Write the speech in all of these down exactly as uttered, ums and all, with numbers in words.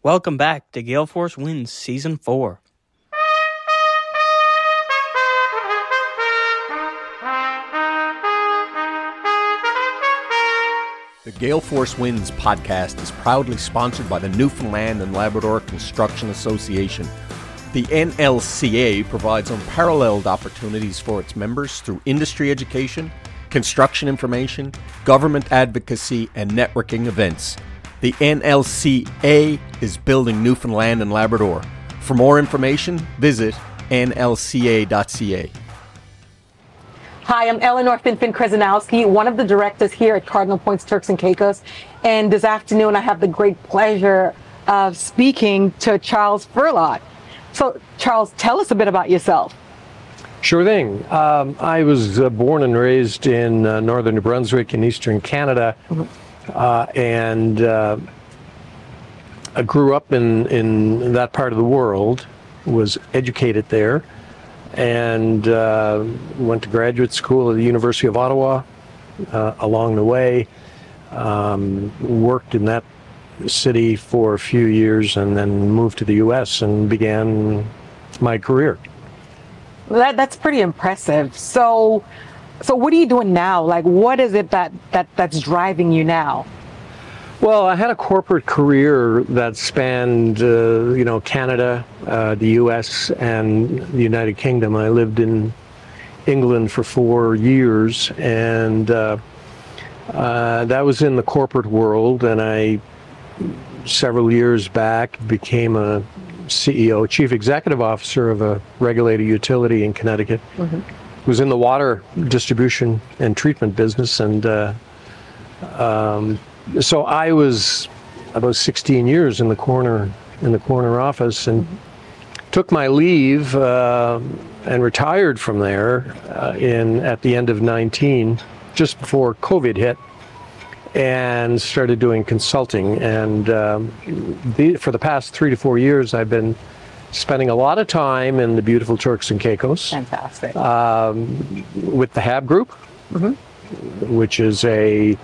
Welcome back to Gale Force Winds Season four. The Gale Force Winds podcast is proudly sponsored by the Newfoundland and Labrador Construction Association. The N L C A provides unparalleled opportunities for its members through industry education, construction information, government advocacy, and networking events. The N L C A is building Newfoundland and Labrador. For more information, visit N L C A dot C A. Hi, I'm Eleanor Finfin-Krezanowski, one of the directors here at Cardinal Points Turks and Caicos. And this afternoon, I have the great pleasure of speaking to Charles Furlot. So, Charles, tell us a bit about yourself. Sure thing. Um, I was uh, born and raised in uh, northern New Brunswick in eastern Canada, mm-hmm. uh, and uh, I grew up in, in that part of the world, was educated there, and uh, went to graduate school at the University of Ottawa uh, along the way, um, worked in that city for a few years, and then moved to the U S and began my career. That, that's pretty impressive. So, so what are you doing now? Like, what is it that, that that's driving you now? Well, I had a corporate career that spanned, uh, you know, Canada, uh, the U S, and the United Kingdom. I lived in England for four years, and uh, uh, that was in the corporate world. And I, several years back, became a C E O, Chief Executive Officer of a regulated utility in Connecticut. Mm-hmm. Was in the water distribution and treatment business, and uh, um, so I was about sixteen years in the corner in the corner office, and mm-hmm. took my leave uh, and retired from there uh, in at the end of nineteen, just before COVID hit, and started doing consulting. And um, the, for the past three to four years, I've been spending a lot of time in the beautiful Turks and Caicos. Fantastic. Um, with the H A B Group, mm-hmm. which is a,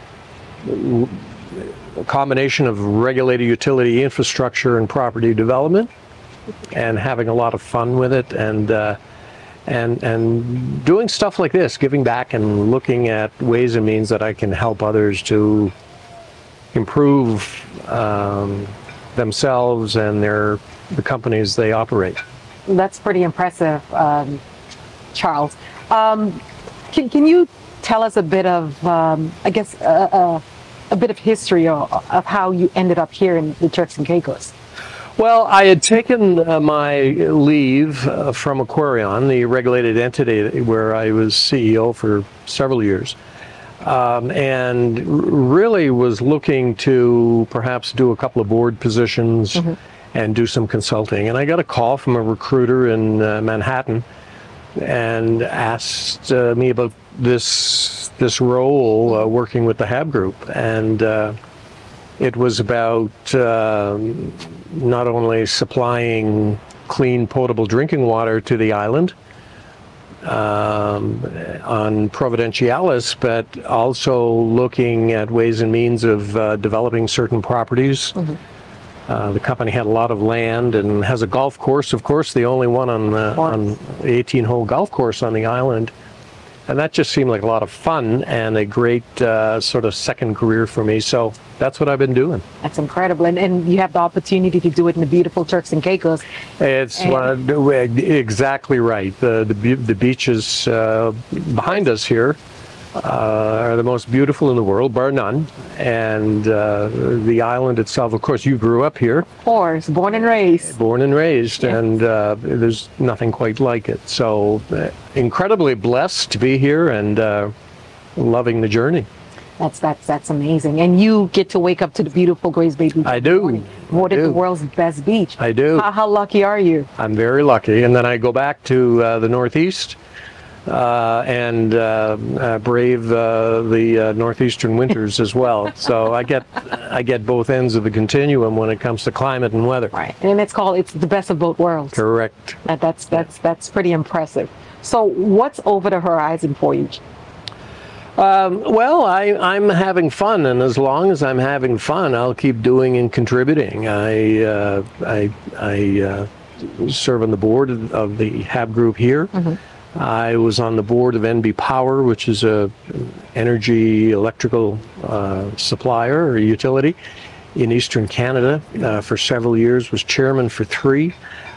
a combination of regulated utility infrastructure and property development, and having a lot of fun with it, and uh, and and doing stuff like this, giving back and looking at ways and means that I can help others to improve um, themselves and their the companies they operate. That's pretty impressive, um, Charles. Um, can can you tell us a bit of, um, I guess, uh, uh, a bit of history of, of how you ended up here in the Turks and Caicos? Well, I had taken uh, my leave uh, from Aquarion, the regulated entity where I was C E O for several years, um, and really was looking to perhaps do a couple of board positions, mm-hmm. and do some consulting. And I got a call from a recruiter in uh, Manhattan, and asked uh, me about this this role uh, working with the H A B Group, and uh, it was about uh, not only supplying clean, potable drinking water to the island um, on Providenciales, but also looking at ways and means of uh, developing certain properties. Mm-hmm. Uh, the company had a lot of land and has a golf course, of course, the only one on the on the eighteen-hole golf course on the island. And that just seemed like a lot of fun and a great uh, sort of second career for me. So that's what I've been doing. That's incredible. And, and you have the opportunity to do it in the beautiful Turks and Caicos. It's and uh, exactly right. The, the, the beaches uh, behind us here Uh, are the most beautiful in the world, bar none. And uh, the island itself, of course, you grew up here. Of course, born and raised. Born and raised, yes. And uh, there's nothing quite like it. So uh, incredibly blessed to be here, and uh, loving the journey. That's that's that's amazing. And you get to wake up to the beautiful Grays Bay Beach. I do. Voted the world's best beach. I do. How, how lucky are you? I'm very lucky. And then I go back to uh, the Northeast. Uh, and uh, uh, brave uh, the uh, northeastern winters as well. So I get I get both ends of the continuum when it comes to climate and weather. Right, and it's called it's the best of both worlds. Correct. That, that's that's that's pretty impressive. So what's over the horizon for you? Um, well, I, I'm having fun, and as long as I'm having fun, I'll keep doing and contributing. I uh, I, I uh, serve on the board of the H A B group here. Mm-hmm. I was on the board of N B Power, which is a energy electrical uh, supplier or utility in Eastern Canada uh, for several years. Was chairman for three.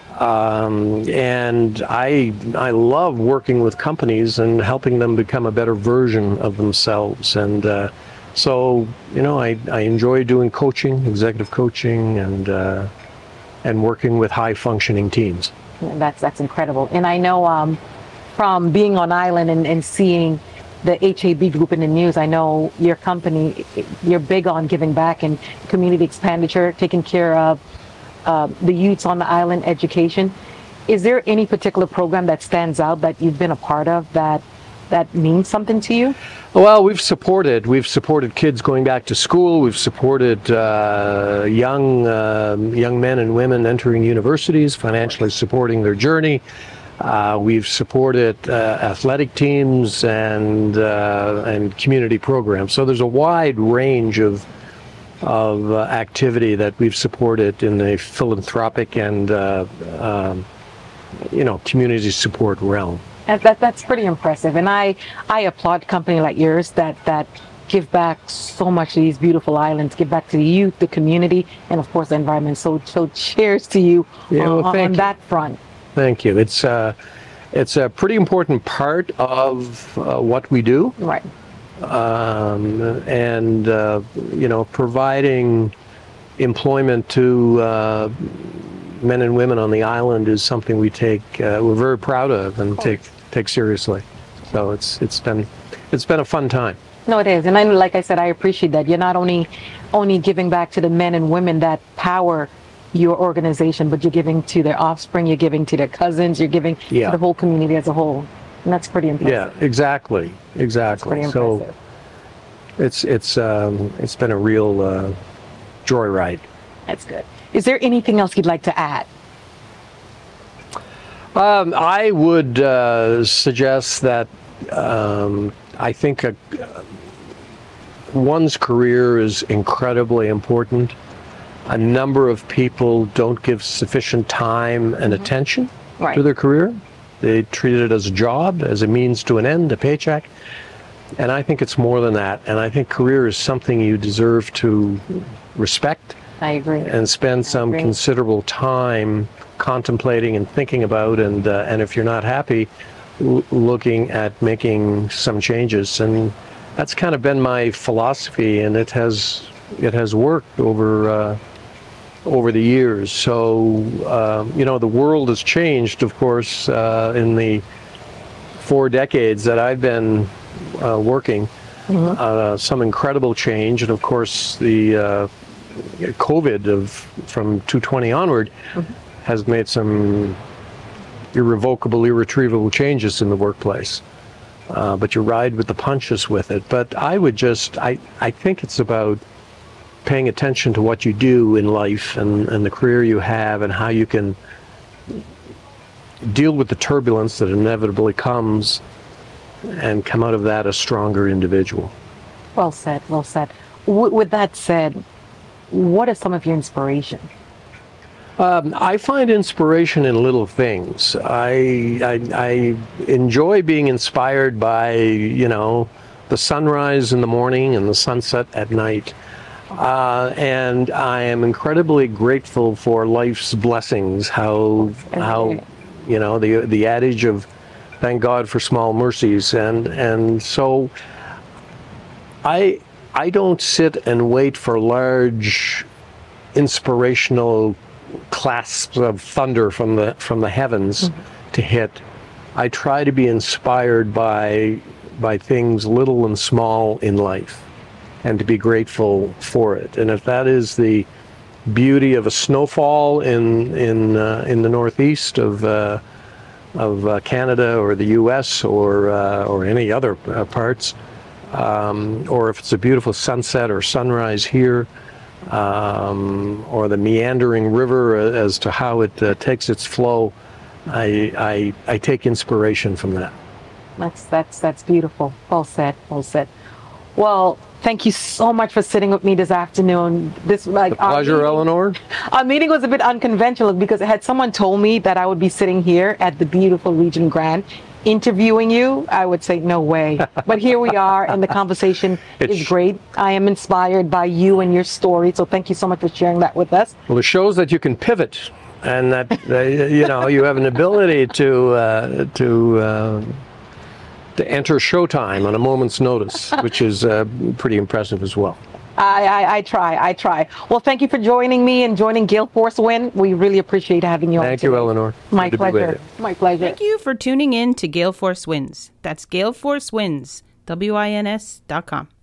Um, and I I love working with companies and helping them become a better version of themselves. And uh, so, you know, I, I enjoy doing coaching, executive coaching, and uh, and working with high functioning teams. That's that's incredible. And I know um, from being on island and, and seeing the H A B group in the news, I know your company, you're big on giving back and community expenditure, taking care of Uh, the youths on the island, education. Is there any particular program that stands out that you've been a part of that that means something to you? Well, we've supported we've supported kids going back to school. We've supported uh, young uh, young men and women entering universities, financially supporting their journey. Uh, we've supported uh, athletic teams and uh, and community programs. So there's a wide range of of uh, activity that we've supported in the philanthropic and uh, um, you know, community support realm. And that that's pretty impressive, and I I applaud company like yours that that give back so much to these beautiful islands, give back to the youth, the community, and of course the environment. So so cheers to you yeah, on, well, on thank you. that front. Thank you. It's uh, it's a pretty important part of uh, what we do. Right. Um, and uh, you know, providing employment to uh, men and women on the island is something we take uh, we're very proud of and take take seriously. So it's it's been it's been a fun time. No, it is, and I, like I said, I appreciate that you're not only only giving back to the men and women that power your organization, but you're giving to their offspring, you're giving to their cousins, you're giving Yeah. to the whole community as a whole. And that's pretty impressive. Yeah, exactly, exactly. Pretty impressive. So it's it's um, it's been a real uh, joyride. That's good. Is there anything else you'd like to add? Um, I would uh, suggest that um, I think a, one's career is incredibly important. A number of people don't give sufficient time and Mm-hmm. attention Right. to their career. They treat it as a job, as a means to an end, a paycheck. And I think it's more than that. And I think career is something you deserve to respect I agree. and spend some agree. considerable time contemplating and thinking about. And uh, and if you're not happy, l- looking at making some changes. And that's kind of been my philosophy, and it has it has worked over uh, over the years. So, um, you know, the world has changed, of course, uh, in the four decades that I've been uh, working. Mm-hmm. Uh, some incredible change, and of course, the uh, COVID of from two twenty onward mm-hmm. has made some irrevocable, irretrievable changes in the workplace. Uh, but you ride with the punches with it. But I would just, I, I think it's about paying attention to what you do in life and, and the career you have and how you can deal with the turbulence that inevitably comes and come out of that a stronger individual. Well said, well said. W- with that said, what are some of your inspiration? Um, I find inspiration in little things. I, I I enjoy being inspired by, you know, the sunrise in the morning and the sunset at night. Uh, and I am incredibly grateful for life's blessings. How how you know the the adage of thank God for small mercies, and and so I I don't sit and wait for large inspirational clasps of thunder from the from the heavens mm-hmm. to hit. I try to be inspired by by things little and small in life, and to be grateful for it. And if that is the beauty of a snowfall in in uh, in the northeast of uh, of uh, Canada or the U S or uh, or any other uh, parts, um, or if it's a beautiful sunset or sunrise here. Um, or the meandering river as to how it uh, takes its flow, I, I I take inspiration from that. That's that's that's beautiful. Well said. Well said. Well, thank you so much for sitting with me this afternoon. This like The pleasure, our meeting, Eleanor. Our meeting was a bit unconventional because had someone told me that I would be sitting here at the beautiful Regent Grand interviewing you, I would say no way. But here we are, and the conversation It's- is great. I am inspired by you and your story, so thank you so much for sharing that with us. Well, it shows that you can pivot, and that uh, you know you have an ability to uh, to uh, to enter Showtime on a moment's notice, which is uh, pretty impressive as well. I, I, I try, I try. Well, thank you for joining me and joining Gale Force Win. We really appreciate having you on Thank you, today. Eleanor. My Good to be with pleasure. you. My pleasure. Thank you for tuning in to Gale Force Wins. That's Gale Force Wins, W I N S dot com.